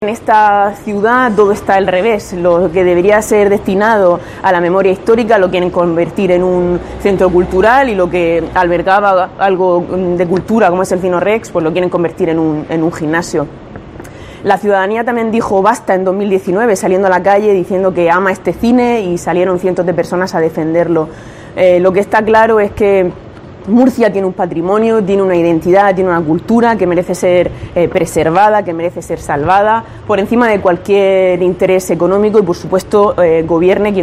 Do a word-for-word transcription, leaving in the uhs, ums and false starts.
En esta ciudad todo está al revés, lo que debería ser destinado a la memoria histórica lo quieren convertir en un centro cultural y lo que albergaba algo de cultura como es el Cino Rex, pues lo quieren convertir en un, en un gimnasio. La ciudadanía también dijo basta en dos mil diecinueve, saliendo a la calle diciendo que ama este cine y salieron cientos de personas a defenderlo. Eh, lo que está claro es que Murcia tiene un patrimonio, tiene una identidad, tiene una cultura que merece ser eh, preservada, que merece ser salvada por encima de cualquier interés económico y, por supuesto, eh, gobierne quien